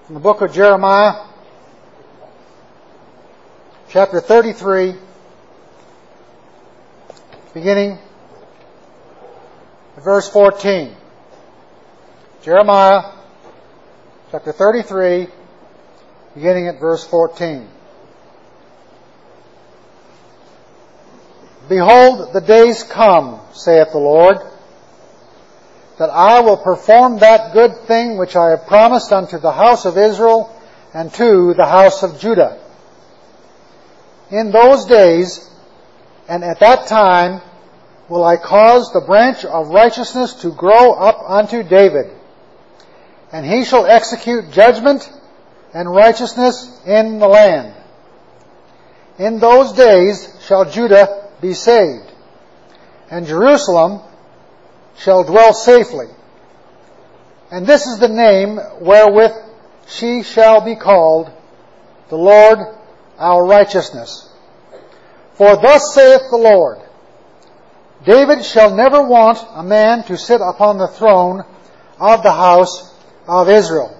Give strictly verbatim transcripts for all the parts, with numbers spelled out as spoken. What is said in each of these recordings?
from the book of Jeremiah, chapter thirty-three, beginning at verse fourteen. Jeremiah, chapter thirty-three, beginning at verse fourteen. Behold, the days come, saith the Lord, that I will perform that good thing which I have promised unto the house of Israel and to the house of Judah. In those days, and at that time, will I cause the branch of righteousness to grow up unto David, and he shall execute judgment and righteousness in the land. In those days shall Judah be saved, and Jerusalem shall dwell safely. And this is the name wherewith she shall be called, the Lord our righteousness. For thus saith the Lord, David shall never want a man to sit upon the throne of the house of Israel.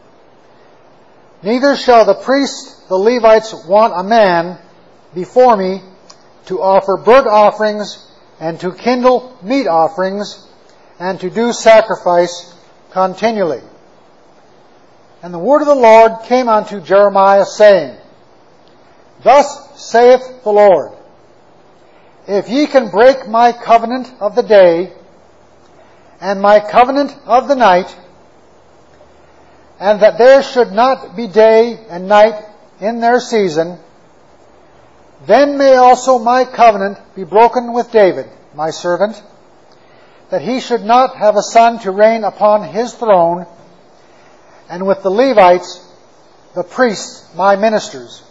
Neither shall the priests, the Levites, want a man before me to offer burnt offerings and to kindle meat offerings and to do sacrifice continually. And the word of the Lord came unto Jeremiah, saying, Thus saith the Lord, If ye can break my covenant of the day and my covenant of the night, and that there should not be day and night in their season, then may also my covenant be broken with David, my servant, that he should not have a son to reign upon his throne, and with the Levites, the priests, my ministers.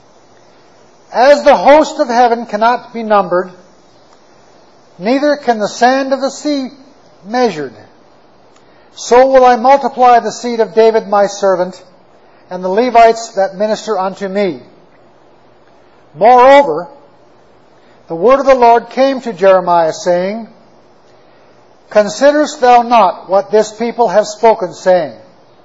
As the host of heaven cannot be numbered, neither can the sand of the sea measured, so will I multiply the seed of David my servant, and the Levites that minister unto me. Moreover, the word of the Lord came to Jeremiah, saying, Considerest thou not what this people have spoken, saying,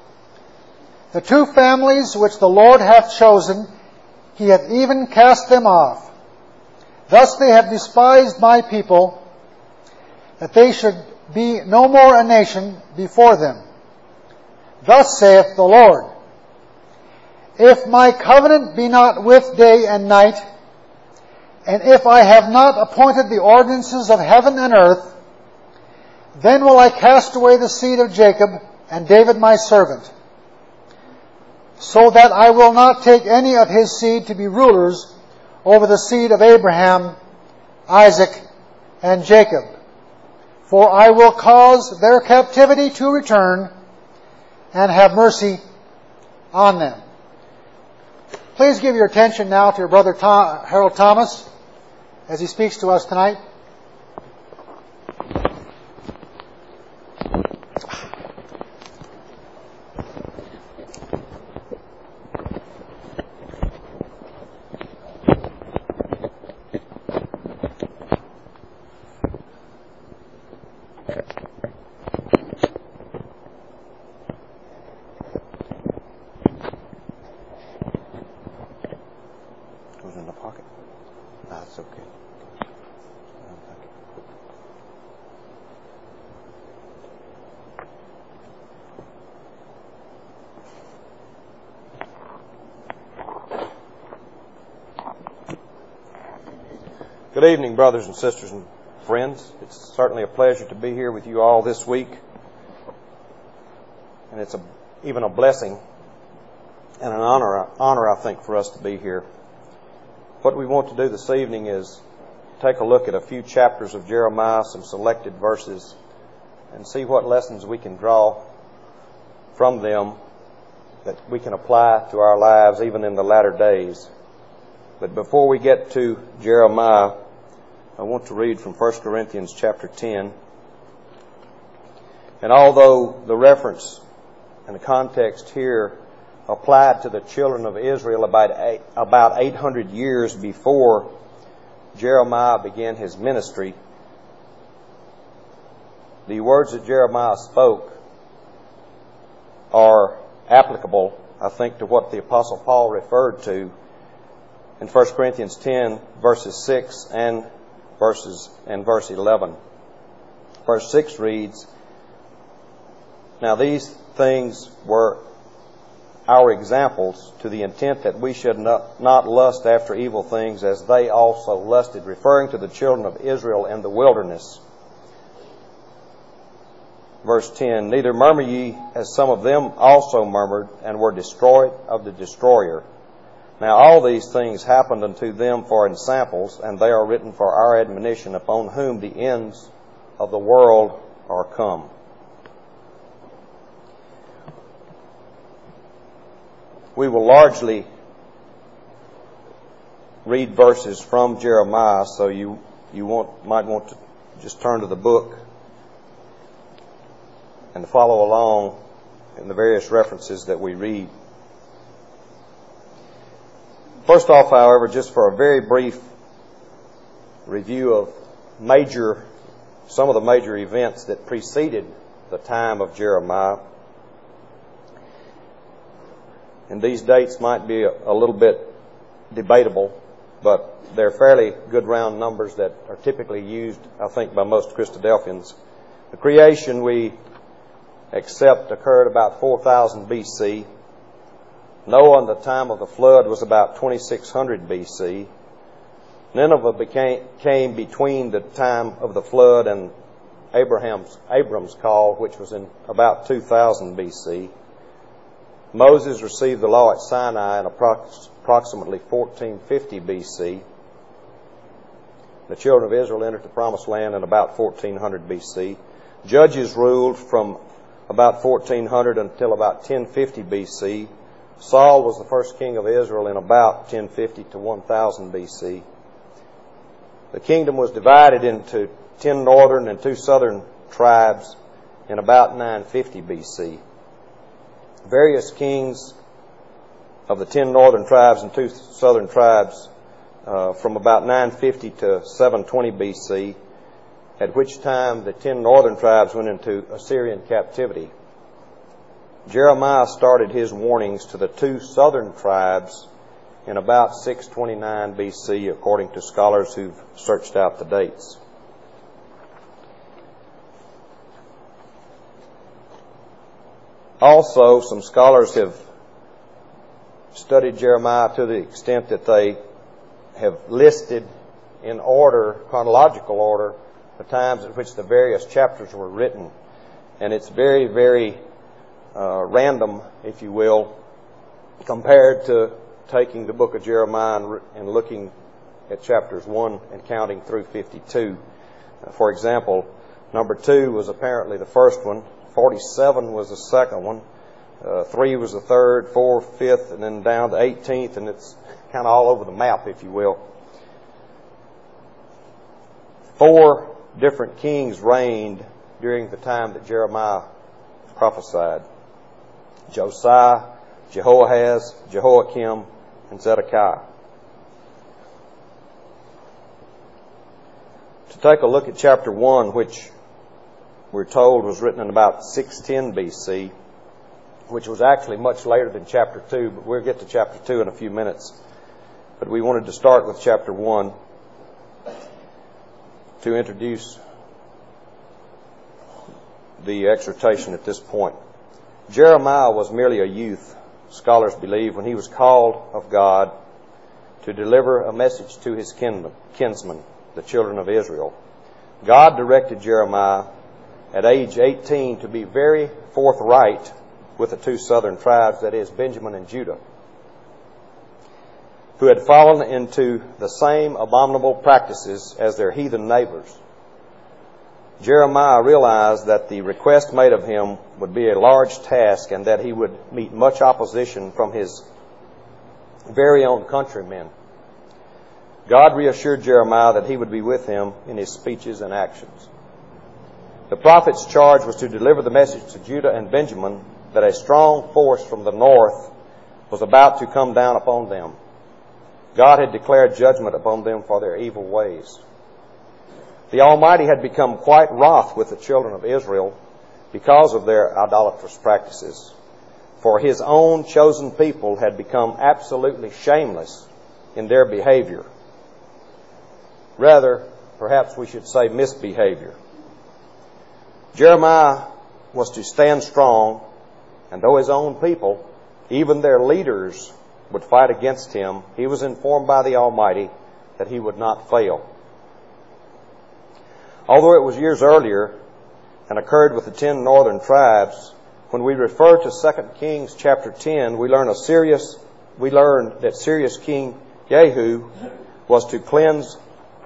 The two families which the Lord hath chosen, he hath even cast them off. Thus they have despised my people, that they should be no more a nation before them. Thus saith the Lord, If my covenant be not with day and night, and if I have not appointed the ordinances of heaven and earth, then will I cast away the seed of Jacob and David my servant, so that I will not take any of his seed to be rulers over the seed of Abraham, Isaac, and Jacob. For I will cause their captivity to return and have mercy on them. Please give your attention now to your brother Tom, Harold Thomas as he speaks to us tonight. Good evening, brothers and sisters and friends. It's certainly a pleasure to be here with you all this week. And it's a, even a blessing and an honor, honor, I think, for us to be here. What we want to do this evening is take a look at a few chapters of Jeremiah, some selected verses, and see what lessons we can draw from them that we can apply to our lives even in the latter days. But before we get to Jeremiah, I want to read from First Corinthians chapter ten. And although the reference and the context here applied to the children of Israel about eight, about eight hundred years before Jeremiah began his ministry, the words that Jeremiah spoke are applicable I think, to what the Apostle Paul referred to in First Corinthians ten, verses six and verses and verse eleven. Verse six reads, "Now these things were our examples, to the intent that we should not, not lust after evil things as they also lusted," referring to the children of Israel in the wilderness. Verse ten, "Neither murmur ye, as some of them also murmured, and were destroyed of the destroyer. Now all these things happened unto them for ensamples, and they are written for our admonition, upon whom the ends of the world are come." We will largely read verses from Jeremiah, so you you want, might want to just turn to the book and follow along in the various references that we read. First off, however, just for a very brief review of major, some of the major events that preceded the time of Jeremiah. And these dates might be a, a little bit debatable, but they're fairly good round numbers that are typically used, I think, by most Christadelphians. The creation, we accept, occurred about four thousand B C. Noah, in the time of the flood, was about twenty-six hundred B C. Nineveh became, came between the time of the flood and Abraham's, Abram's call, which was in about two thousand B C. Moses received the law at Sinai in approximately fourteen fifty B C. The children of Israel entered the Promised Land in about fourteen hundred B C. Judges ruled from about fourteen hundred until about ten fifty B C. Saul was the first king of Israel in about ten fifty to one thousand B C. The kingdom was divided into ten northern and two southern tribes in about nine fifty B C. Various kings of the ten northern tribes and two southern tribes uh, from about nine fifty to seven twenty B C, at which time the ten northern tribes went into Assyrian captivity. Jeremiah started his warnings to the two southern tribes in about six twenty-nine B C, according to scholars who've searched out the dates. Also, some scholars have studied Jeremiah to the extent that they have listed in order, chronological order, the times at which the various chapters were written. And it's very, very uh, random, if you will, compared to taking the book of Jeremiah and, and looking at chapters one and counting through fifty-two. Uh, for example, number two was apparently the first one. forty-seven was the second one, uh, three was the third, four, fifth, and then down to eighteenth, and it's kind of all over the map, if you will. Four different kings reigned during the time that Jeremiah prophesied: Josiah, Jehoahaz, Jehoiakim, and Zedekiah. To take a look at chapter one, which we're told was written in about six ten B C, which was actually much later than chapter two, but we'll get to chapter two in a few minutes. But we wanted to start with chapter one to introduce the exhortation at this point. Jeremiah was merely a youth, scholars believe, when he was called of God to deliver a message to his kinsmen, the children of Israel. God directed Jeremiah at age eighteen to be very forthright with the two southern tribes, that is, Benjamin and Judah, who had fallen into the same abominable practices as their heathen neighbors. Jeremiah realized that the request made of him would be a large task and that he would meet much opposition from his very own countrymen. God reassured Jeremiah that he would be with him in his speeches and actions. The prophet's charge was to deliver the message to Judah and Benjamin that a strong force from the north was about to come down upon them. God had declared judgment upon them for their evil ways. The Almighty had become quite wroth with the children of Israel because of their idolatrous practices. for his own chosen people had become absolutely shameless in their behavior. Rather, perhaps we should say misbehavior. Jeremiah was to stand strong, and though his own people, even their leaders, would fight against him, he was informed by the Almighty that he would not fail. Although it was years earlier and occurred with the ten northern tribes, when we refer to Second Kings chapter ten, we learn a serious, we learn that serious King Jehu was to cleanse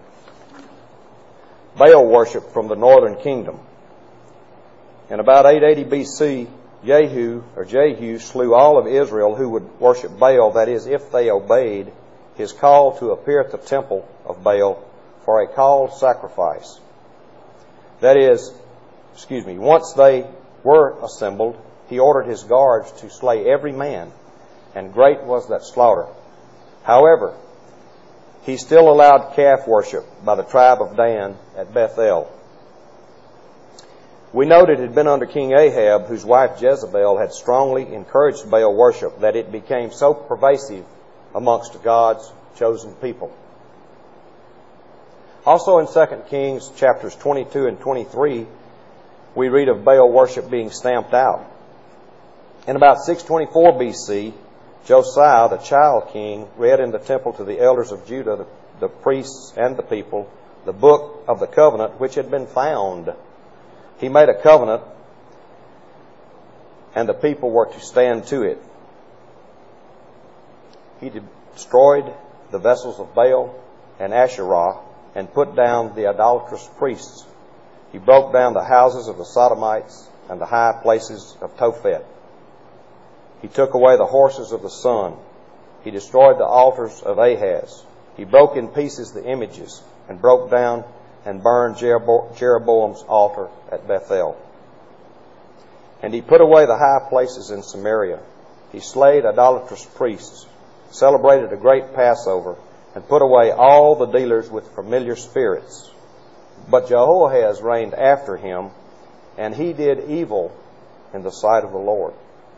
Baal worship from the northern kingdom. In about eight eighty B C, Jehu or Jehu slew all of Israel who would worship Baal, that is, if they obeyed his call to appear at the temple of Baal for a called sacrifice. That is, excuse me, once they were assembled, he ordered his guards to slay every man, and great was that slaughter. However, he still allowed calf worship by the tribe of Dan at Bethel. We note it had been under King Ahab, whose wife Jezebel had strongly encouraged Baal worship, that it became so pervasive amongst God's chosen people. Also in Second Kings chapters twenty-two and twenty-three, we read of Baal worship being stamped out. In about six twenty-four B C, Josiah, the child king, read in the temple to the elders of Judah, the, the priests and the people, the book of the covenant which had been found. He made a covenant, and the people were to stand to it. He destroyed the vessels of Baal and Asherah and put down the idolatrous priests. He broke down the houses of the Sodomites and the high places of Tophet. He took away the horses of the sun. He destroyed the altars of Ahaz. He broke in pieces the images and broke down and burned Jerobo- Jeroboam's altar at Bethel. And he put away the high places in Samaria. He slayed idolatrous priests, celebrated a great Passover, and put away all the dealers with familiar spirits. But Jehoahaz reigned after him, and he did evil in the sight of the Lord.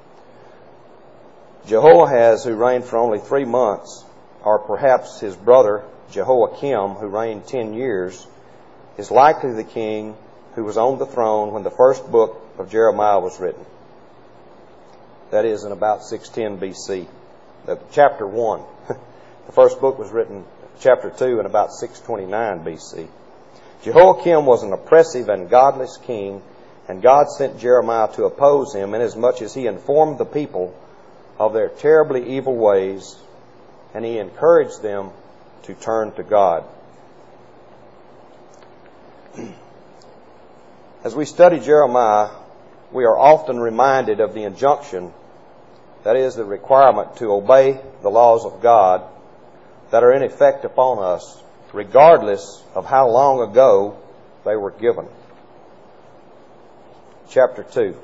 Jehoahaz, who reigned for only three months, or perhaps his brother Jehoiakim, who reigned ten years, is likely the king who was on the throne when the first book of Jeremiah was written. That is in about six ten B C, the chapter one. The first book was written, chapter two, in about six twenty-nine B C. Jehoiakim was an oppressive and godless king, and God sent Jeremiah to oppose him inasmuch as he informed the people of their terribly evil ways, and he encouraged them to turn to God. As we study Jeremiah, we are often reminded of the injunction, that is, the requirement to obey the laws of God that are in effect upon us, regardless of how long ago they were given. Chapter two,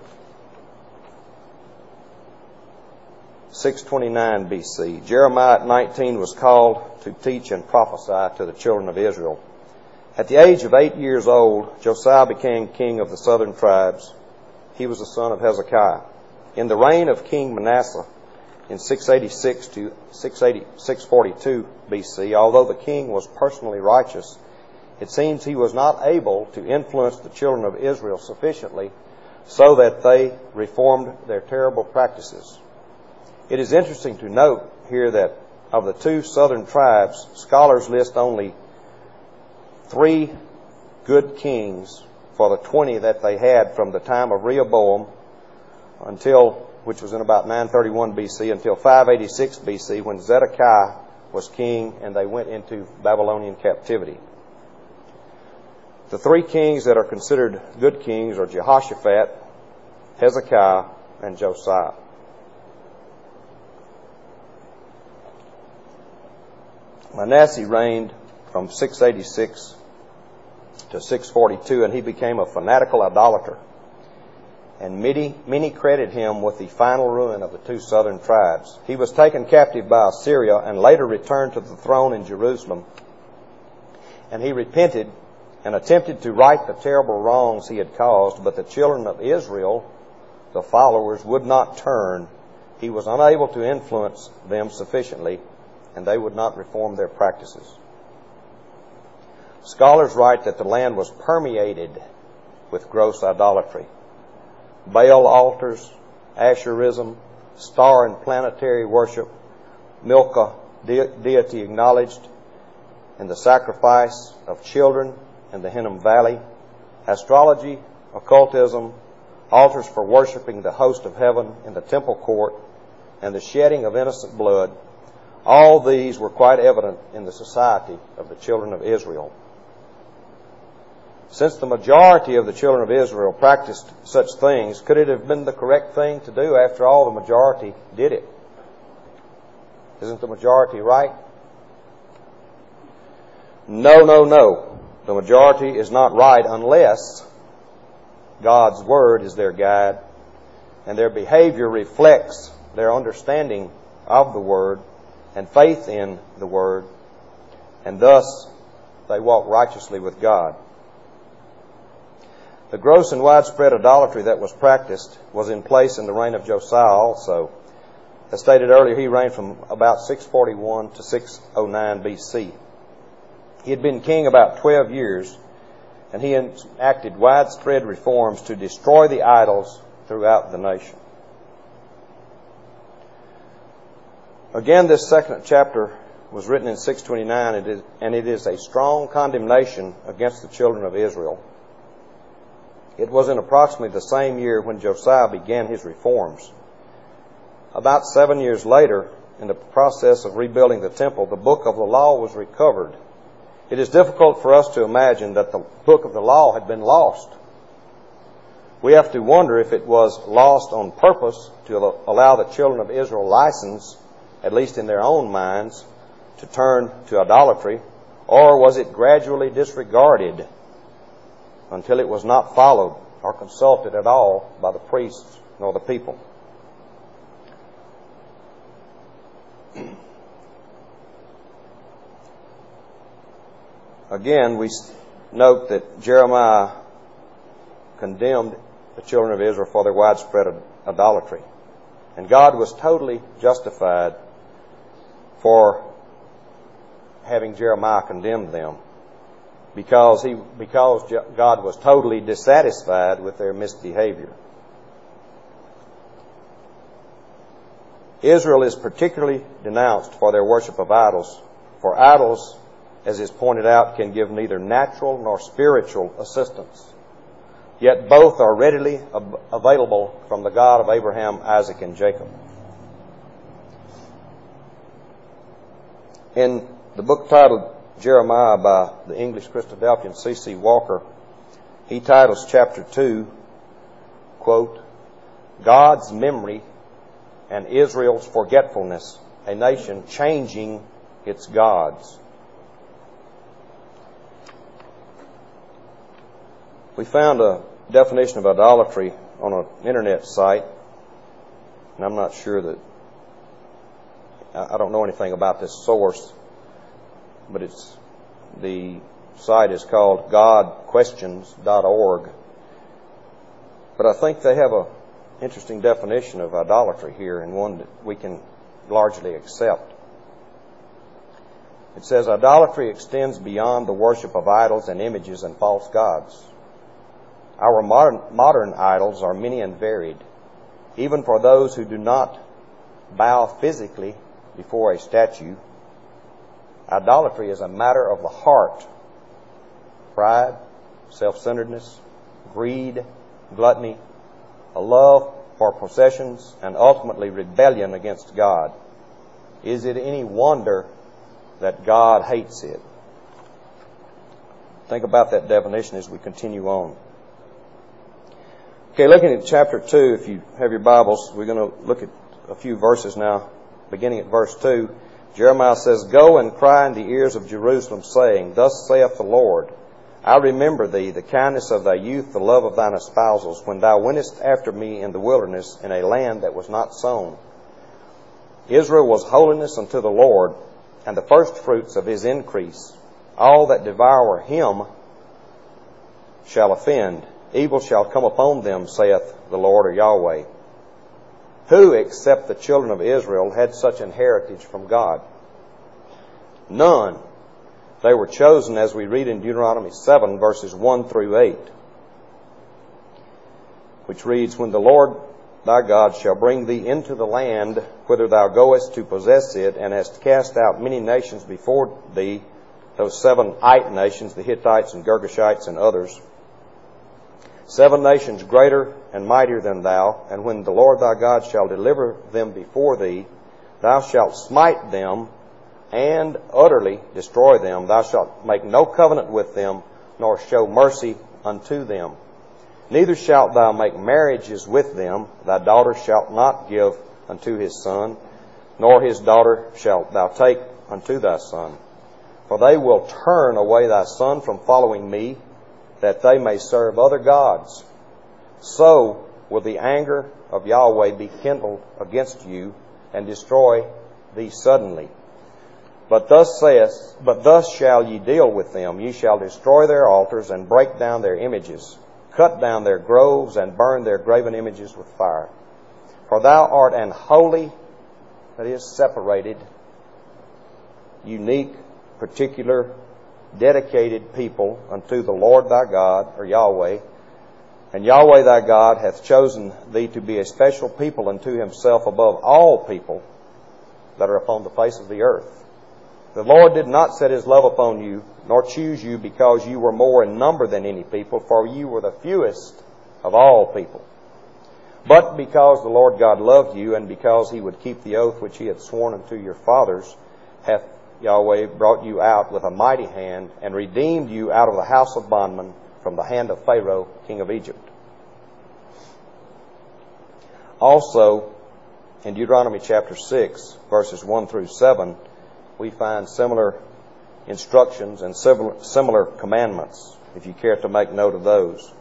six twenty-nine B C. Jeremiah at nineteen was called to teach and prophesy to the children of Israel. At the age of eight years old, Josiah became king of the southern tribes. He was the son of Hezekiah. In the reign of King Manasseh in six eighty-six to six forty-two B C, although the king was personally righteous, it seems he was not able to influence the children of Israel sufficiently so that they reformed their terrible practices. It is interesting to note here that of the two southern tribes, scholars list only three good kings for the twenty that they had from the time of Rehoboam until, which was in about nine thirty-one B C, until five eighty-six B C, when Zedekiah was king and they went into Babylonian captivity. The three kings that are considered good kings are Jehoshaphat, Hezekiah, and Josiah. Manasseh reigned from six eighty-six to six forty-two, and he became a fanatical idolater. And many, many credit him with the final ruin of the two southern tribes. He was taken captive by Assyria and later returned to the throne in Jerusalem. And he repented and attempted to right the terrible wrongs he had caused, but the children of Israel, the followers, would not turn he was unable to influence them sufficiently, and they would not reform their practices. Scholars write that the land was permeated with gross idolatry. Baal altars, Asherism, star and planetary worship, Milcah de- deity acknowledged in the sacrifice of children in the Hinnom Valley, astrology, occultism, altars for worshiping the host of heaven in the temple court, and the shedding of innocent blood. All these were quite evident in the society of the children of Israel. Since the majority of the children of Israel practiced such things, could it have been the correct thing to do? After all, the majority did it. Isn't the majority right? No, no, no. The majority is not right unless God's Word is their guide and their behavior reflects their understanding of the Word and faith in the Word, and thus they walk righteously with God. The gross and widespread idolatry that was practiced was in place in the reign of Josiah also. As stated earlier, he reigned from about six forty-one to six oh nine B C. He had been king about twelve years, and he enacted widespread reforms to destroy the idols throughout the nation. Again, this second chapter was written in six twenty-nine, and it is a strong condemnation against the children of Israel. It was in approximately the same year when Josiah began his reforms. About seven years later, in the process of rebuilding the temple, the book of the law was recovered. It is difficult for us to imagine that the book of the law had been lost. We have to wonder if it was lost on purpose to allow the children of Israel license, at least in their own minds, to turn to idolatry, or was it gradually disregarded until it was not followed or consulted at all by the priests nor the people. Again, we note that Jeremiah condemned the children of Israel for their widespread idolatry. And God was totally justified for having Jeremiah condemn them, because he because God was totally dissatisfied with their misbehavior. Israel is particularly denounced for their worship of idols, for idols, as is pointed out, can give neither natural nor spiritual assistance. Yet both are readily ab- available from the God of Abraham, Isaac, and Jacob. In the book titled Jeremiah by the English Christadelphian C C Walker, he titles chapter two, quote, God's Memory and Israel's Forgetfulness, a Nation Changing Its Gods. We found a definition of idolatry on an internet site, and I'm not sure that, I don't know anything about this source, but it's, the site is called god questions dot org. But I think they have an interesting definition of idolatry here, and one that we can largely accept. It says, idolatry extends beyond the worship of idols and images and false gods. Our modern, modern idols are many and varied, even for those who do not bow physically before a statue. Idolatry is a matter of the heart. Pride, self-centeredness, greed, gluttony, a love for possessions, and ultimately rebellion against God. Is it any wonder that God hates it? Think about that definition as we continue on. Okay, looking at chapter two, if you have your Bibles, we're going to look at a few verses now, beginning at verse two. Jeremiah says, Go and cry in the ears of Jerusalem, saying, Thus saith the Lord, I remember thee, the kindness of thy youth, the love of thine espousals, when thou wentest after me in the wilderness, in a land that was not sown. Israel was holiness unto the Lord, and the firstfruits of his increase. All that devour him shall offend. Evil shall come upon them, saith the Lord, or Yahweh. Who, except the children of Israel, had such an heritage from God? None. They were chosen, as we read in Deuteronomy seven, verses one through eight, which reads, When the Lord thy God shall bring thee into the land whither thou goest to possess it, and hast cast out many nations before thee, those seven Ite nations, the Hittites and Girgashites and others, seven nations greater and mightier than thou, and when the Lord thy God shall deliver them before thee, thou shalt smite them and utterly destroy them. Thou shalt make no covenant with them, nor show mercy unto them. Neither shalt thou make marriages with them. Thy daughter shalt not give unto his son, nor his daughter shalt thou take unto thy son. For they will turn away thy son from following me, that they may serve other gods. So will the anger of Yahweh be kindled against you, and destroy thee suddenly. But thus saith, but thus shall ye deal with them. Ye shall destroy their altars, and break down their images, cut down their groves, and burn their graven images with fire. For thou art an holy, that is, separated, unique, particular, dedicated people unto the Lord thy God, or Yahweh. And Yahweh thy God hath chosen thee to be a special people unto himself above all people that are upon the face of the earth. The Lord did not set his love upon you, nor choose you because you were more in number than any people, for you were the fewest of all people. But because the Lord God loved you, and because he would keep the oath which he had sworn unto your fathers, hath Yahweh brought you out with a mighty hand, and redeemed you out of the house of bondmen, from the hand of Pharaoh, king of Egypt. Also, in Deuteronomy chapter six, verses one through seven, we find similar instructions and similar commandments, if you care to make note of those.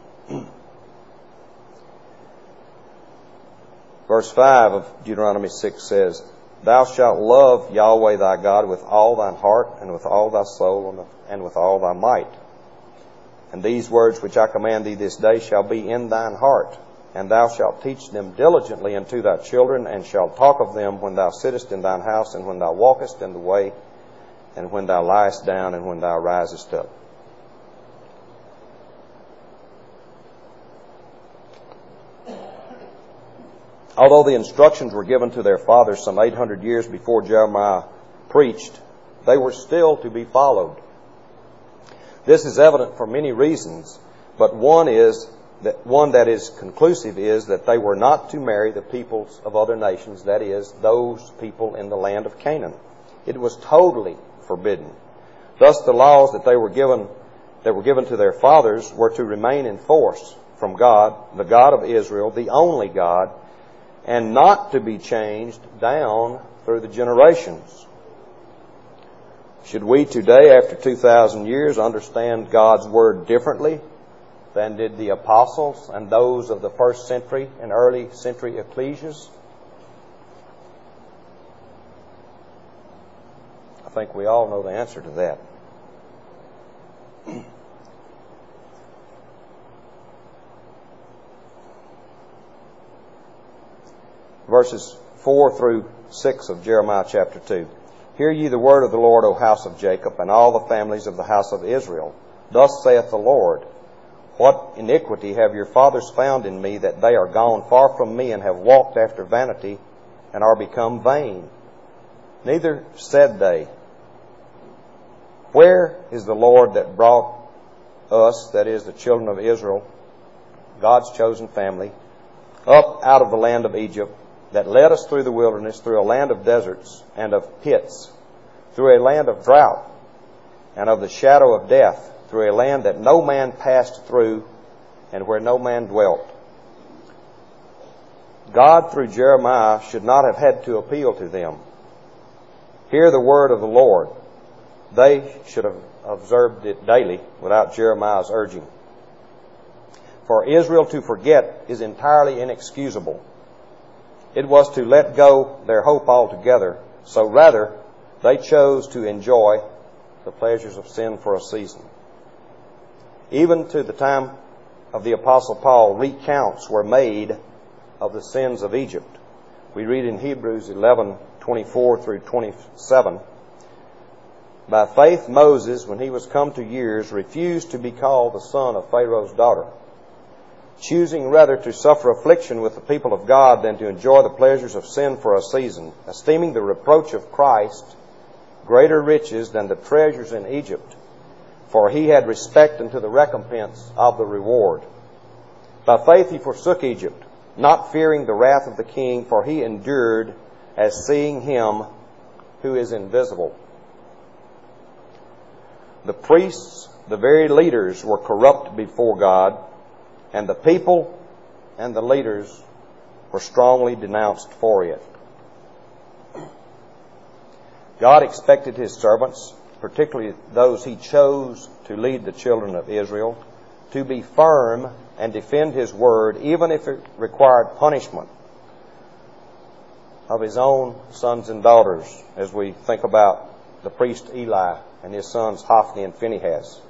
Verse five of Deuteronomy six says, Thou shalt love Yahweh thy God with all thine heart, and with all thy soul, and with all thy might. And these words which I command thee this day shall be in thine heart, and thou shalt teach them diligently unto thy children, and shalt talk of them when thou sittest in thine house, and when thou walkest in the way, and when thou liest down, and when thou risest up. Although the instructions were given to their fathers some eight hundred years before Jeremiah preached, they were still to be followed. This is evident for many reasons, but one is that one that is conclusive is that they were not to marry the peoples of other nations, that is, those people in the land of Canaan. It was totally forbidden. Thus, the laws that they were given that were given to their fathers were to remain in force from God, the God of Israel, the only God, and not to be changed down through the generations. Should we today, after two thousand years, understand God's Word differently than did the apostles and those of the first century and early century ecclesias? I think we all know the answer to that. Verses four through six of Jeremiah chapter two. Hear ye the word of the Lord, O house of Jacob, and all the families of the house of Israel. Thus saith the Lord, What iniquity have your fathers found in me, that they are gone far from me, and have walked after vanity, and are become vain? Neither said they, Where is the Lord that brought us, that is, the children of Israel, God's chosen family, up out of the land of Egypt, that led us through the wilderness, through a land of deserts and of pits, through a land of drought and of the shadow of death, through a land that no man passed through, and where no man dwelt? God, through Jeremiah, should not have had to appeal to them. Hear the word of the Lord. They should have observed it daily without Jeremiah's urging. For Israel to forget is entirely inexcusable. It was to let go their hope altogether, so rather they chose to enjoy the pleasures of sin for a season. Even to the time of the Apostle Paul, recounts were made of the sins of Egypt. We read in Hebrews eleven twenty-four through twenty-seven, "By faith Moses, when he was come to years, refused to be called the son of Pharaoh's daughter, choosing rather to suffer affliction with the people of God than to enjoy the pleasures of sin for a season, esteeming the reproach of Christ greater riches than the treasures in Egypt, for he had respect unto the recompense of the reward. By faith he forsook Egypt, not fearing the wrath of the king, for he endured as seeing him who is invisible." The priests, the very leaders, were corrupt before God, and the people and the leaders were strongly denounced for it. God expected His servants, particularly those He chose to lead the children of Israel, to be firm and defend His word, even if it required punishment of His own sons and daughters, as we think about the priest Eli and his sons Hophni and Phinehas.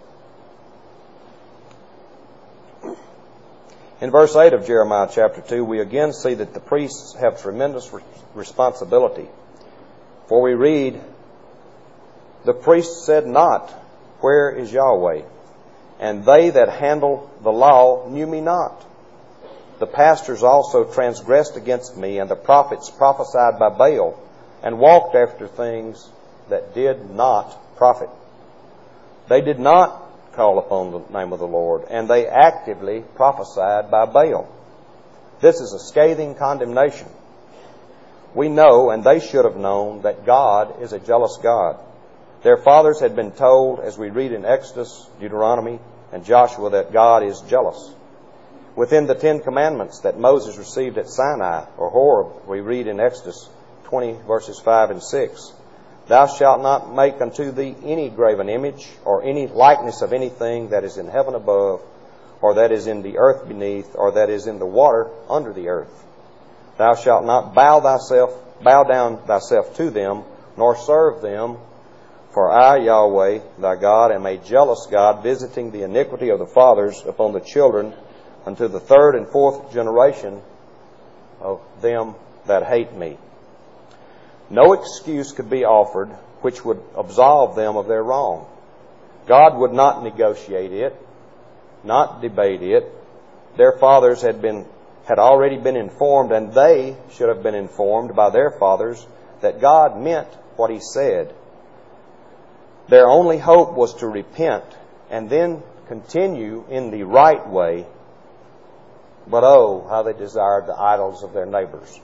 In verse eight of Jeremiah chapter two, we again see that the priests have tremendous responsibility. For we read, "The priest said not, Where is Yahweh? And they that handle the law knew me not. The pastors also transgressed against me, and the prophets prophesied by Baal, and walked after things that did not profit. They did not call upon the name of the Lord, and they actively prophesied by Baal." This is a scathing condemnation. We know, and they should have known, that God is a jealous God. Their fathers had been told, as we read in Exodus, Deuteronomy, and Joshua, that God is jealous. Within the Ten Commandments that Moses received at Sinai, or Horeb, we read in Exodus twenty, verses five and six, "Thou shalt not make unto thee any graven image, or any likeness of anything that is in heaven above, or that is in the earth beneath, or that is in the water under the earth. Thou shalt not bow thyself, bow down thyself to them, nor serve them. For I, Yahweh, thy God, am a jealous God, visiting the iniquity of the fathers upon the children, unto the third and fourth generation of them that hate me." No excuse could be offered which would absolve them of their wrong. God would not negotiate it, not debate it. Their fathers had been had already been informed, and they should have been informed by their fathers, that God meant what He said. Their only hope was to repent and then continue in the right way. But oh, how they desired the idols of their neighbors.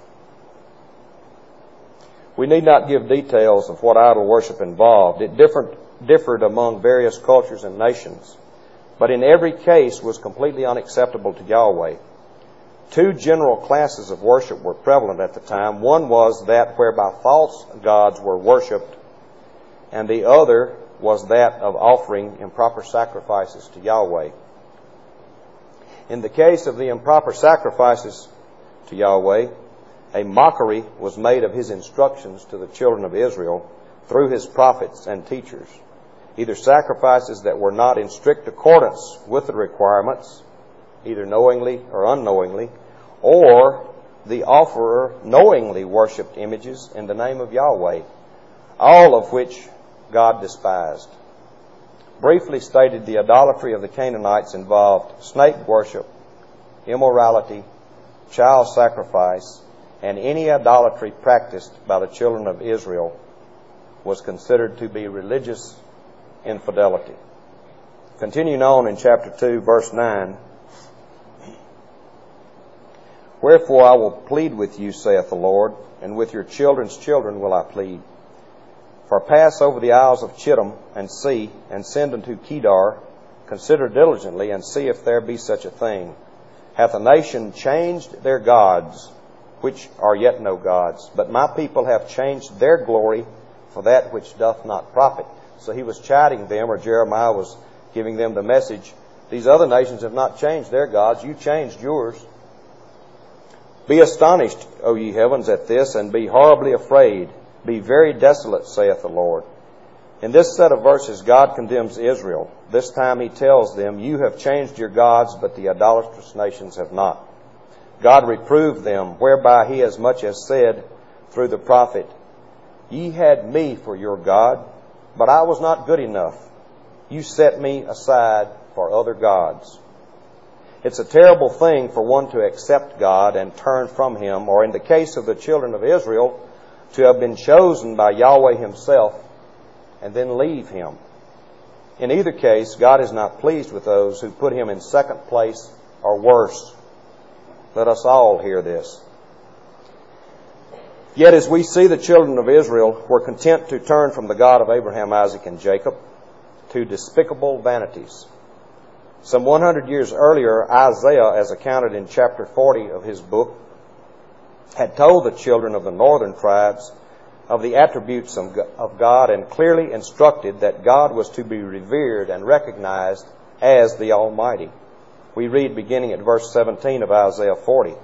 We need not give details of what idol worship involved. It different, differed among various cultures and nations, but in every case was completely unacceptable to Yahweh. Two general classes of worship were prevalent at the time. One was that whereby false gods were worshipped, and the other was that of offering improper sacrifices to Yahweh. In the case of the improper sacrifices to Yahweh, a mockery was made of His instructions to the children of Israel through His prophets and teachers, either sacrifices that were not in strict accordance with the requirements, either knowingly or unknowingly, or the offerer knowingly worshipped images in the name of Yahweh, all of which God despised. Briefly stated, the idolatry of the Canaanites involved snake worship, immorality, child sacrifice, and any idolatry practiced by the children of Israel was considered to be religious infidelity. Continuing on in chapter two, verse nine, "Wherefore I will plead with you, saith the Lord, and with your children's children will I plead. For pass over the isles of Chittim, and see, and send unto Kedar, consider diligently, and see if there be such a thing. Hath a nation changed their gods, which are yet no gods? But my people have changed their glory for that which doth not profit." So he was chiding them, or Jeremiah was giving them the message, these other nations have not changed their gods, you changed yours. "Be astonished, O ye heavens, at this, and be horribly afraid. Be very desolate, saith the Lord." In this set of verses, God condemns Israel. This time He tells them, you have changed your gods, but the idolatrous nations have not. God reproved them, whereby he as much as said through the prophet, Ye had me for your God, but I was not good enough. You set me aside for other gods. It's a terrible thing for one to accept God and turn from Him, or in the case of the children of Israel, to have been chosen by Yahweh Himself and then leave Him. In either case, God is not pleased with those who put Him in second place or worse. Let us all hear this. Yet as we see, the children of Israel were content to turn from the God of Abraham, Isaac, and Jacob to despicable vanities. Some one hundred years earlier, Isaiah, as accounted in chapter forty of his book, had told the children of the northern tribes of the attributes of God and clearly instructed that God was to be revered and recognized as the Almighty. We read beginning at verse seventeen of Isaiah forty.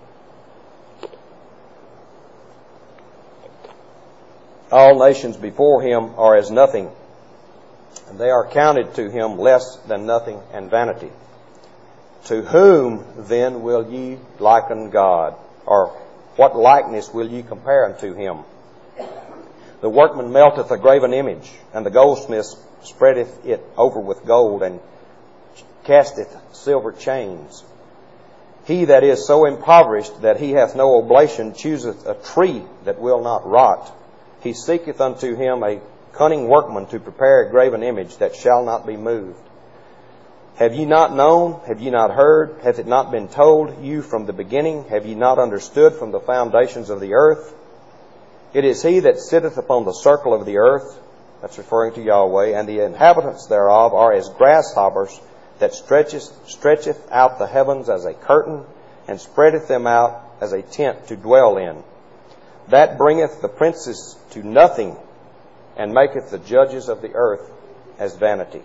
All nations before Him are as nothing, and they are counted to Him less than nothing and vanity. To whom then will ye liken God? Or what likeness will ye compare unto Him? The workman melteth a graven image, and the goldsmith spreadeth it over with gold, and casteth silver chains. He that is so impoverished that he hath no oblation chooseth a tree that will not rot. He seeketh unto him a cunning workman to prepare a graven image that shall not be moved. Have ye not known? Have ye not heard? Hath it not been told you from the beginning? Have ye not understood from the foundations of the earth? It is He that sitteth upon the circle of the earth, that's referring to Yahweh, and the inhabitants thereof are as grasshoppers, that stretcheth, stretcheth out the heavens as a curtain, and spreadeth them out as a tent to dwell in. That bringeth the princes to nothing, and maketh the judges of the earth as vanity.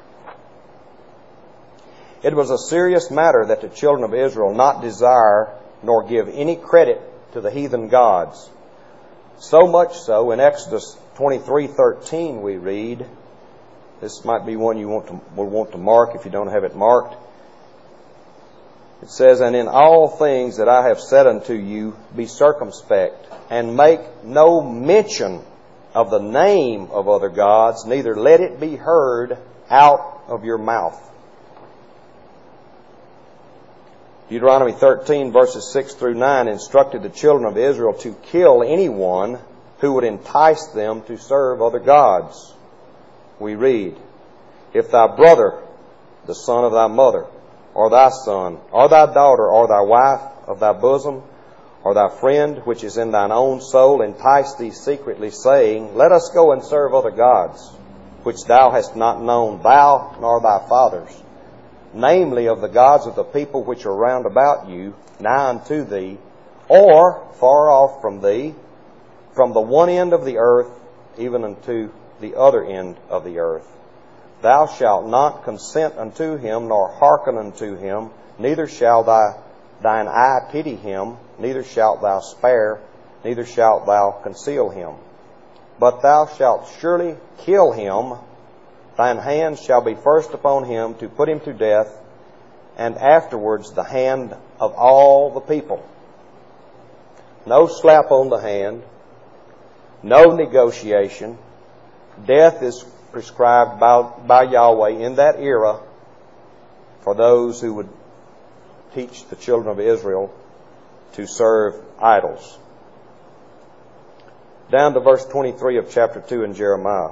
It was a serious matter that the children of Israel not desire nor give any credit to the heathen gods. So much so, in Exodus twenty-three thirteen we read, this might be one you want to, will want to mark if you don't have it marked. It says, And in all things that I have said unto you, be circumspect, and make no mention of the name of other gods, neither let it be heard out of your mouth. Deuteronomy thirteen, verses six through nine, instructed the children of Israel to kill anyone who would entice them to serve other gods. We read, If thy brother, the son of thy mother, or thy son, or thy daughter, or thy wife of thy bosom, or thy friend which is in thine own soul, entice thee secretly, saying, Let us go and serve other gods, which thou hast not known, thou nor thy fathers, namely of the gods of the people which are round about you, nigh unto thee, or far off from thee, from the one end of the earth even unto the other end of the earth. Thou shalt not consent unto him, nor hearken unto him, neither shall thy, thine eye pity him, neither shalt thou spare, neither shalt thou conceal him. But thou shalt surely kill him. Thine hand shall be first upon him to put him to death, and afterwards the hand of all the people. No slap on the hand, no negotiation. Death is prescribed by, by Yahweh in that era for those who would teach the children of Israel to serve idols. Down to verse twenty-three of chapter two in Jeremiah.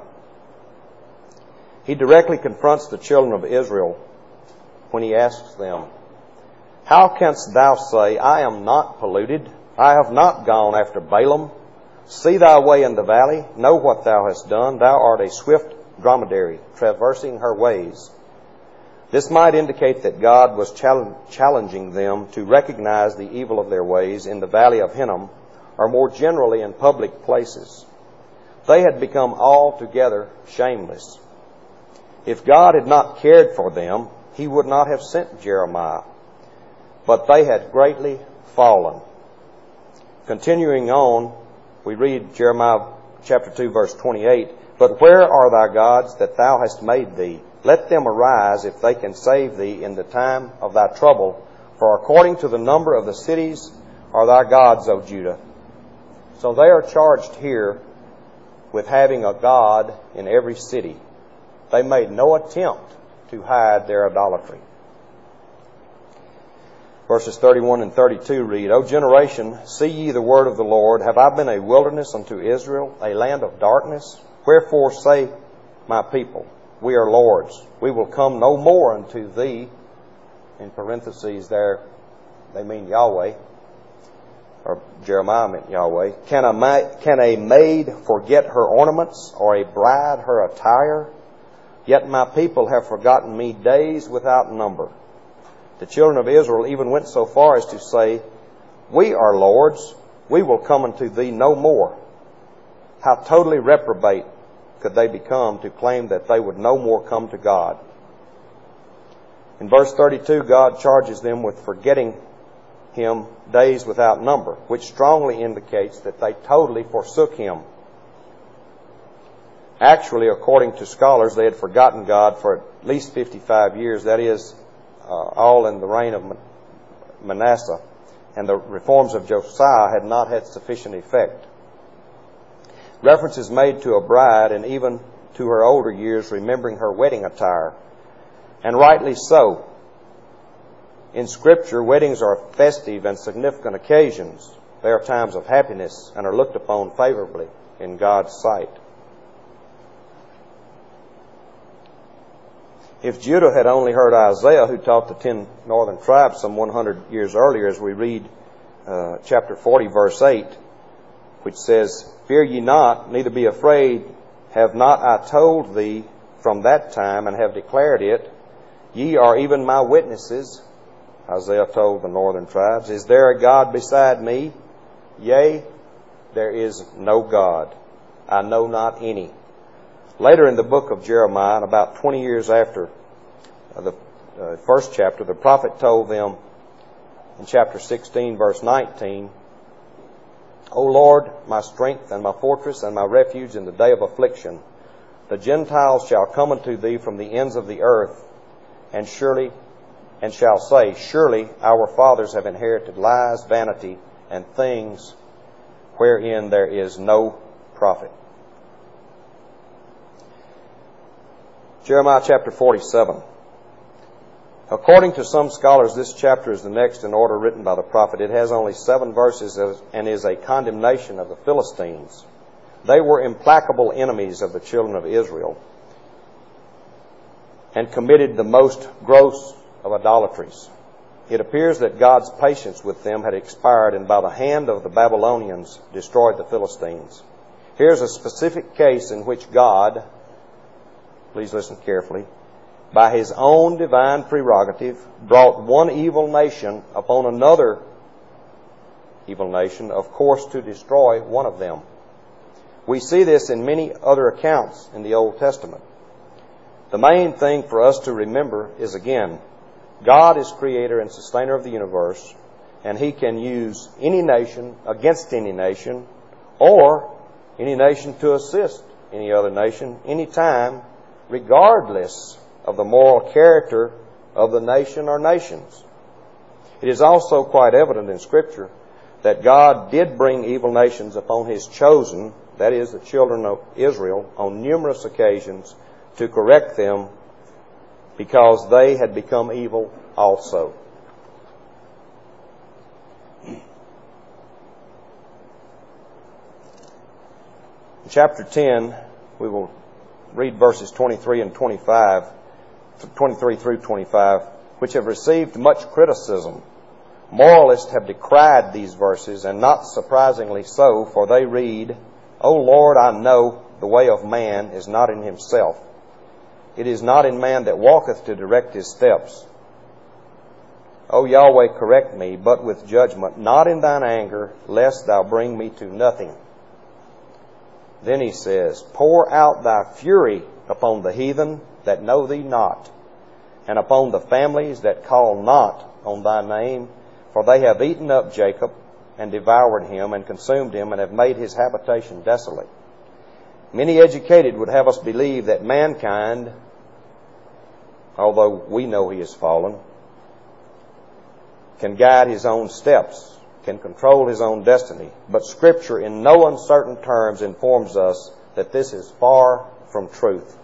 He directly confronts the children of Israel when he asks them, How canst thou say, I am not polluted? I have not gone after Balaam. See thy way in the valley, know what thou hast done. Thou art a swift dromedary, traversing her ways. This might indicate that God was challenging them to recognize the evil of their ways in the valley of Hinnom, or more generally in public places. They had become altogether shameless. If God had not cared for them, He would not have sent Jeremiah. But they had greatly fallen. Continuing on, we read Jeremiah chapter two, verse twenty-eight, But where are thy gods that thou hast made thee? Let them arise, if they can save thee in the time of thy trouble, For according to the number of the cities are thy gods, O Judah. So they are charged here with having a god in every city. They made no attempt to hide their idolatry. Verses thirty-one and thirty-two read, O generation, see ye the word of the Lord. Have I been a wilderness unto Israel, a land of darkness? Wherefore say my people, we are Lord's. We will come no more unto thee. In parentheses there, they mean Yahweh. Or Jeremiah meant Yahweh. Can a, ma- can a maid forget her ornaments, or a bride her attire? Yet my people have forgotten me days without number. The children of Israel even went so far as to say, we are Lord's, we will come unto thee no more. How totally reprobate could they become to claim that they would no more come to God. In verse thirty-two, God charges them with forgetting Him days without number, which strongly indicates that they totally forsook Him. Actually, according to scholars, they had forgotten God for at least fifty-five years. That is, uh, all in the reign of Manasseh. And the reforms of Josiah had not had sufficient effect. Reference is made to a bride and even to her older years, remembering her wedding attire. And rightly so. In Scripture, weddings are festive and significant occasions. They are times of happiness and are looked upon favorably in God's sight. If Judah had only heard Isaiah, who taught the ten northern tribes some one hundred years earlier, as we read uh, chapter forty, verse eight, which says, Fear ye not, neither be afraid. Have not I told thee from that time, and have declared it? Ye are even my witnesses. Isaiah told the northern tribes, Is there a God beside me? Yea, there is no God. I know not any. Later in the book of Jeremiah, and about twenty years after the uh, first chapter, the prophet told them in chapter sixteen, verse nineteen, O Lord, my strength and my fortress and my refuge in the day of affliction, the Gentiles shall come unto thee from the ends of the earth, and surely, and shall say, Surely our fathers have inherited lies, vanity, and things wherein there is no profit. Jeremiah chapter forty-seven. According to some scholars, this chapter is the next in order written by the prophet. It has only seven verses and is a condemnation of the Philistines. They were implacable enemies of the children of Israel and committed the most gross of idolatries. It appears that God's patience with them had expired, and by the hand of the Babylonians destroyed the Philistines. Here's a specific case in which God, please listen carefully, by His own divine prerogative, brought one evil nation upon another evil nation, of course, to destroy one of them. We see this in many other accounts in the Old Testament. The main thing for us to remember is, again, God is creator and sustainer of the universe, and He can use any nation against any nation, or any nation to assist any other nation, anytime, regardless of the moral character of the nation or nations. It is also quite evident in Scripture that God did bring evil nations upon His chosen, that is, the children of Israel, on numerous occasions to correct them because they had become evil also. In chapter ten, we will read verses twenty-three and twenty-five, twenty-three through twenty-five, which have received much criticism. Moralists have decried these verses, and not surprisingly so, for they read, O Lord, I know the way of man is not in himself. It is not in man that walketh to direct his steps. O Yahweh, correct me, but with judgment, not in thine anger, lest thou bring me to nothing. Then he says, Pour out thy fury upon the heathen that know thee not, and upon the families that call not on thy name, for they have eaten up Jacob, and devoured him, and consumed him, and have made his habitation desolate. Many educated would have us believe that mankind, although we know he is fallen, can guide his own steps, can control his own destiny. But Scripture in no uncertain terms informs us that this is far from truth.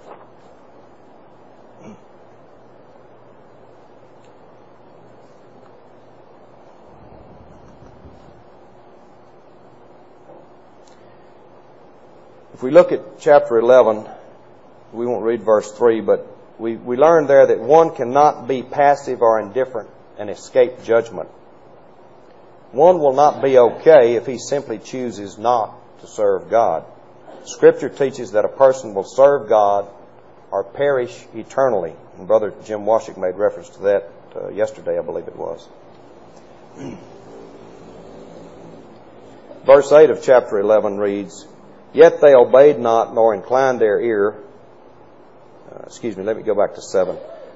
If we look at chapter eleven, we won't read verse three, but we, we learn there that one cannot be passive or indifferent and escape judgment. One will not be okay if he simply chooses not to serve God. Scripture teaches that a person will serve God or perish eternally. And Brother Jim Washik made reference to that uh, yesterday, I believe it was. Verse eight of chapter eleven reads, "Yet they obeyed not, nor inclined their ear." Uh, excuse me, let me go back to seven.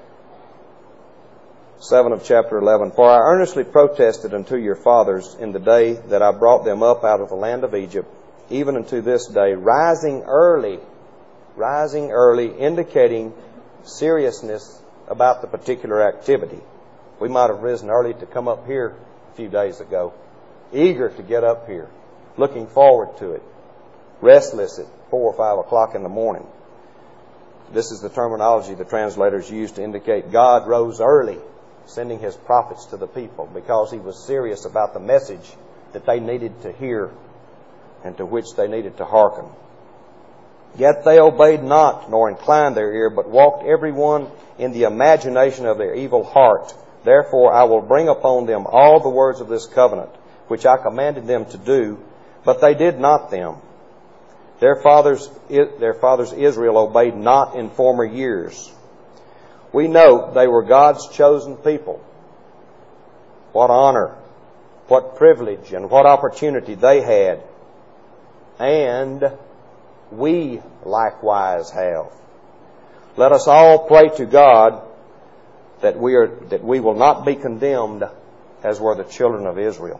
seven of chapter eleven. "For I earnestly protested unto your fathers in the day that I brought them up out of the land of Egypt, even unto this day, rising early," rising early, indicating seriousness about the particular activity. We might have risen early to come up here a few days ago, eager to get up here, looking forward to it, restless at four or five o'clock in the morning. This is the terminology the translators use to indicate God rose early, sending His prophets to the people because He was serious about the message that they needed to hear and to which they needed to hearken. "Yet they obeyed not, nor inclined their ear, but walked every one in the imagination of their evil heart. Therefore I will bring upon them all the words of this covenant, which I commanded them to do, but they did not them. Their fathers, their fathers Israel obeyed not in former years." We know they were God's chosen people. What honor, what privilege, and what opportunity they had. And we likewise have. Let us all pray to God that we are that we will not be condemned as were the children of Israel.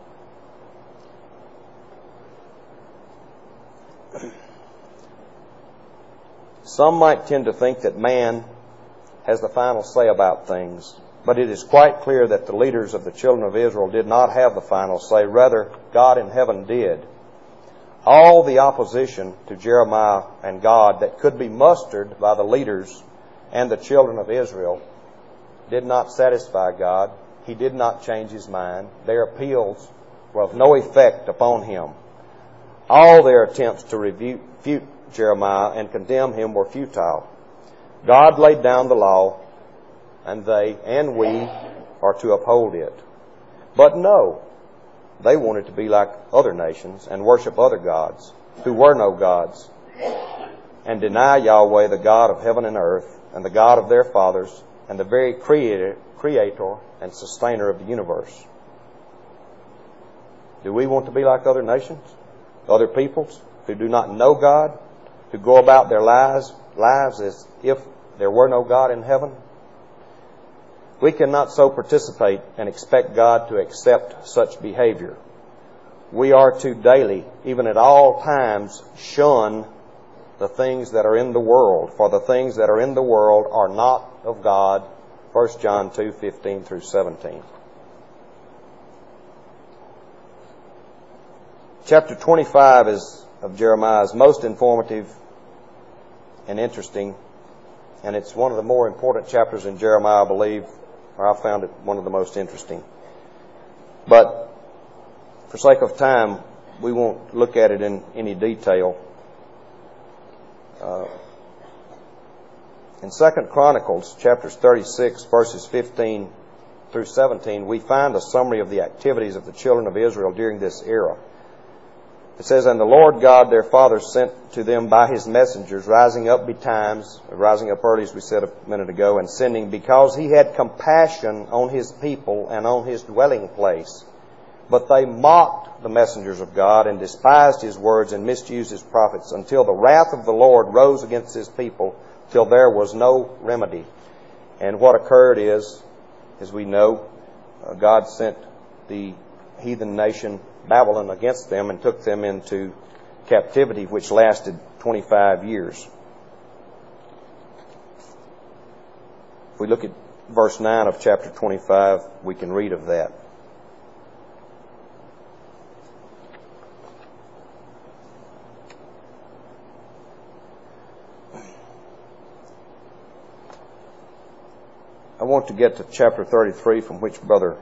Some might tend to think that man has the final say about things, but it is quite clear that the leaders of the children of Israel did not have the final say. Rather, God in heaven did. All the opposition to Jeremiah and God that could be mustered by the leaders and the children of Israel did not satisfy God. He did not change His mind. Their appeals were of no effect upon Him. All their attempts to refute Jeremiah and condemn him were futile. God laid down the law, and they and we are to uphold it. But no, they wanted to be like other nations and worship other gods who were no gods, and deny Yahweh, the God of heaven and earth, and the God of their fathers, and the very creator, creator and sustainer of the universe. Do we want to be like other nations, other peoples who do not know God, who go about their lives, lives as if there were no God in heaven? We cannot so participate and expect God to accept such behavior. We are to daily, even at all times, shun the things that are in the world, for the things that are in the world are not of God. First John two, fifteen through seventeen. Chapter twenty-five is of Jeremiah is most informative and interesting, and it's one of the more important chapters in Jeremiah, I believe, or I found it one of the most interesting. But for sake of time, we won't look at it in any detail. Uh, in Second Chronicles, chapters thirty-six, verses fifteen through seventeen, we find a summary of the activities of the children of Israel during this era. It says, "And the Lord God their fathers sent to them by His messengers, rising up betimes," rising up early as we said a minute ago, "and sending, because He had compassion on His people and on His dwelling place. But they mocked the messengers of God and despised His words and misused His prophets, until the wrath of the Lord rose against His people, till there was no remedy." And what occurred is, as we know, uh, God sent the heathen nation Babylon against them and took them into captivity, which lasted twenty-five years. If we look at verse nine of chapter twenty-five, we can read of that. I want to get to chapter thirty-three, from which Brother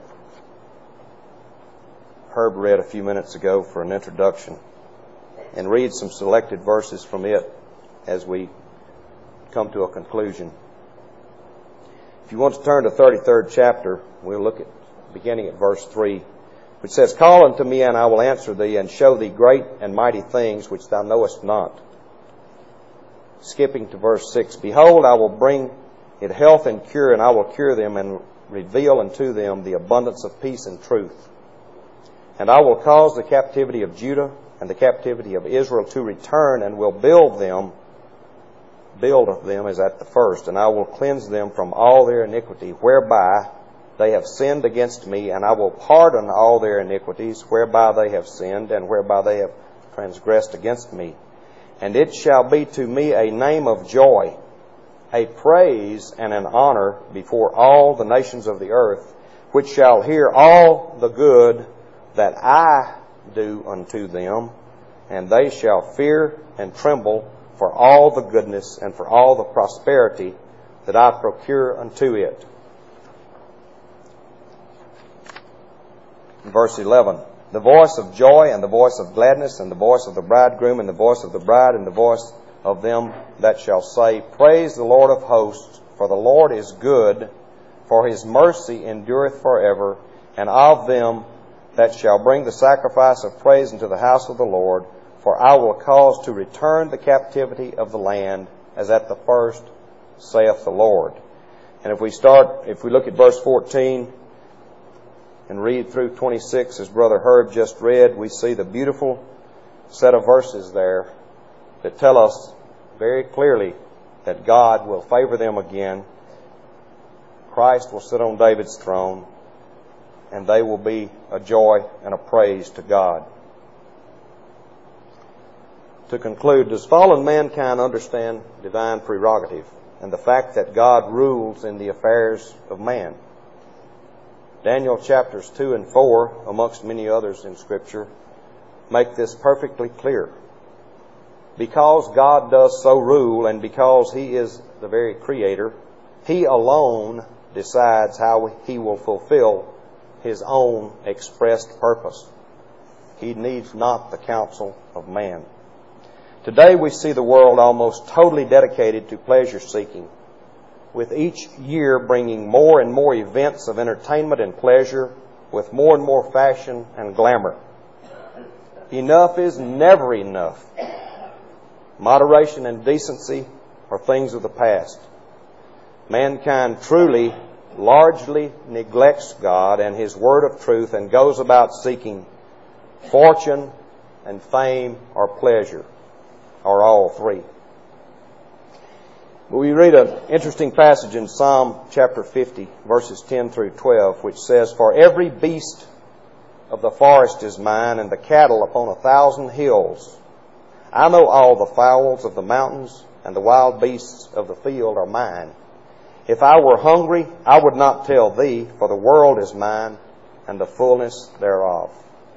Herb read a few minutes ago for an introduction, and read some selected verses from it as we come to a conclusion. If you want to turn to thirty-third chapter, we'll look at beginning at verse three, which says, "Call unto me, and I will answer thee, and show thee great and mighty things which thou knowest not." Skipping to verse six, "Behold, I will bring it health and cure, and I will cure them, and reveal unto them the abundance of peace and truth. And I will cause the captivity of Judah and the captivity of Israel to return, and will build them, build of them as at the first, and I will cleanse them from all their iniquity, whereby they have sinned against me, and I will pardon all their iniquities, whereby they have sinned, and whereby they have transgressed against me. And it shall be to me a name of joy, a praise and an honor before all the nations of the earth, which shall hear all the good that I do unto them, and they shall fear and tremble for all the goodness and for all the prosperity that I procure unto it." Verse eleven, "The voice of joy and the voice of gladness and the voice of the bridegroom and the voice of the bride and the voice of them that shall say, Praise the Lord of hosts, for the Lord is good, for his mercy endureth forever. And of them that shall bring the sacrifice of praise into the house of the Lord, for I will cause to return the captivity of the land as at the first, saith the Lord." And if we start, if we look at verse fourteen and read through twenty-six, as Brother Herb just read, we see the beautiful set of verses there that tell us very clearly that God will favor them again. Christ will sit on David's throne, and they will be a joy and a praise to God. To conclude, does fallen mankind understand divine prerogative and the fact that God rules in the affairs of man? Daniel chapters two and four, amongst many others in Scripture, make this perfectly clear. Because God does so rule, and because He is the very Creator, He alone decides how He will fulfill His own expressed purpose. He needs not the counsel of man. Today we see the world almost totally dedicated to pleasure seeking, with each year bringing more and more events of entertainment and pleasure, with more and more fashion and glamour. Enough is never enough. Moderation and decency are things of the past. Mankind truly, largely neglects God and His word of truth, and goes about seeking fortune and fame or pleasure, or all three. We read an interesting passage in Psalm chapter fifty, verses ten through twelve, which says, "For every beast of the forest is mine, and the cattle upon a thousand hills. I know all the fowls of the mountains, and the wild beasts of the field are mine. If I were hungry, I would not tell thee, for the world is mine, and the fullness thereof."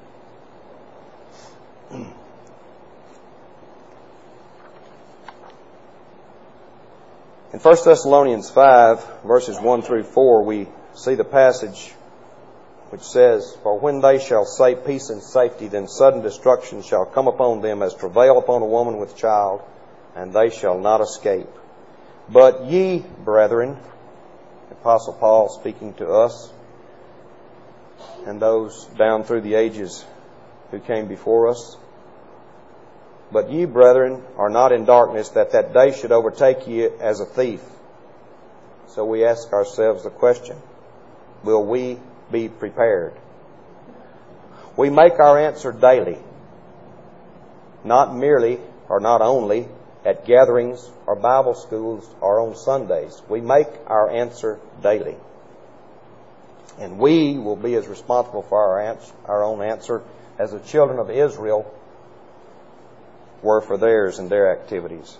In First Thessalonians five, verses one through four, we see the passage which says, "For when they shall say peace and safety, then sudden destruction shall come upon them as travail upon a woman with child, and they shall not escape. But ye, brethren," Apostle Paul speaking to us and those down through the ages who came before us, "But ye, brethren, are not in darkness, that that day should overtake ye as a thief." So we ask ourselves the question, will we be prepared? We make our answer daily, not merely or not only at gatherings or Bible schools or on Sundays. We make our answer daily. And we will be as responsible for our, answer, our own answer as the children of Israel were for theirs and their activities.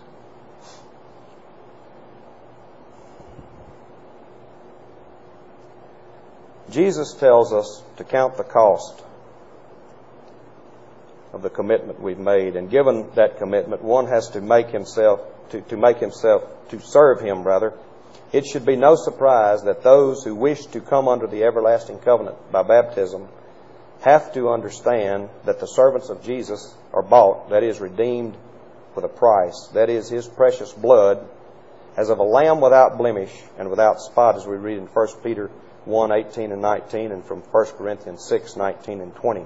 Jesus tells us to count the cost of the commitment we've made. And given that commitment, one has to make himself, to, to make himself, to serve Him rather. It should be no surprise that those who wish to come under the everlasting covenant by baptism have to understand that the servants of Jesus are bought, that is, redeemed with a price, that is, His precious blood, as of a lamb without blemish and without spot, as we read in First Peter one, eighteen and nineteen, and from First Corinthians six, nineteen and twenty.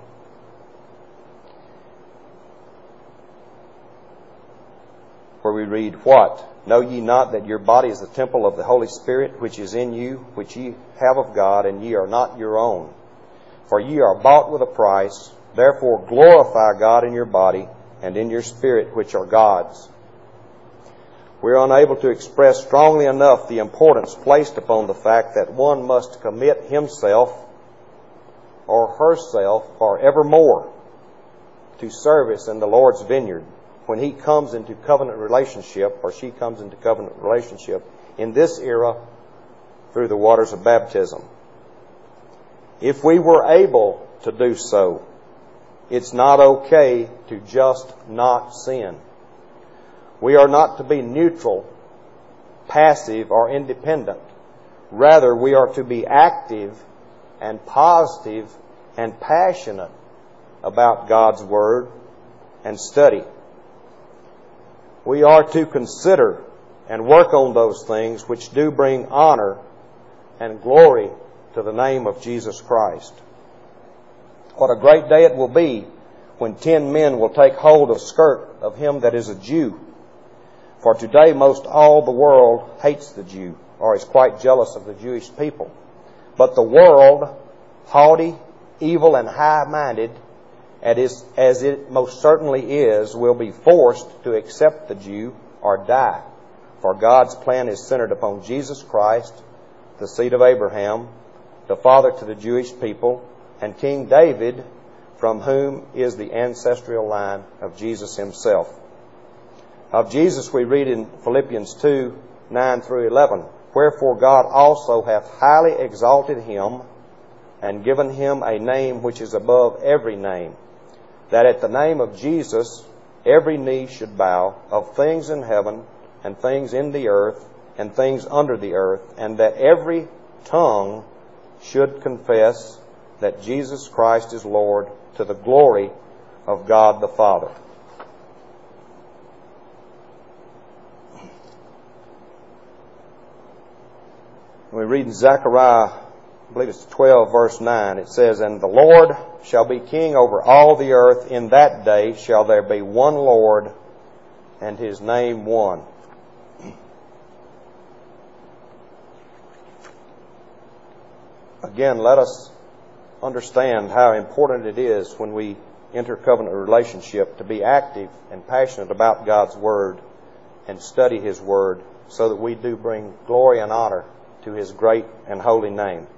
Where we read, "What? Know ye not that your body is the temple of the Holy Spirit, which is in you, which ye have of God, and ye are not your own? For ye are bought with a price. Therefore glorify God in your body and in your spirit, which are God's." We are unable to express strongly enough the importance placed upon the fact that one must commit himself or herself forevermore to service in the Lord's vineyard when he comes into covenant relationship, or she comes into covenant relationship in this era through the waters of baptism. If we were able to do so, it's not okay to just not sin. We are not to be neutral, passive, or independent. Rather, we are to be active and positive and passionate about God's Word and study. We are to consider and work on those things which do bring honor and glory to the name of Jesus Christ. What a great day it will be when ten men will take hold of the skirt of him that is a Jew. For today most all the world hates the Jew, or is quite jealous of the Jewish people. But the world, haughty, evil, and high-minded, as it most certainly is, will be forced to accept the Jew or die. For God's plan is centered upon Jesus Christ, the seed of Abraham, the father to the Jewish people, and King David, from whom is the ancestral line of Jesus Himself. Of Jesus we read in Philippians two, nine through eleven, "Wherefore God also hath highly exalted Him, and given Him a name which is above every name, that at the name of Jesus every knee should bow, of things in heaven, and things in the earth, and things under the earth, and that every tongue should confess that Jesus Christ is Lord, to the glory of God the Father." We read in Zechariah, I believe it's twelve, verse nine, it says, "And the Lord shall be king over all the earth. In that day shall there be one Lord, and His name one." Again, let us understand how important it is when we enter covenant relationship to be active and passionate about God's Word and study His Word, so that we do bring glory and honor to His great and holy name.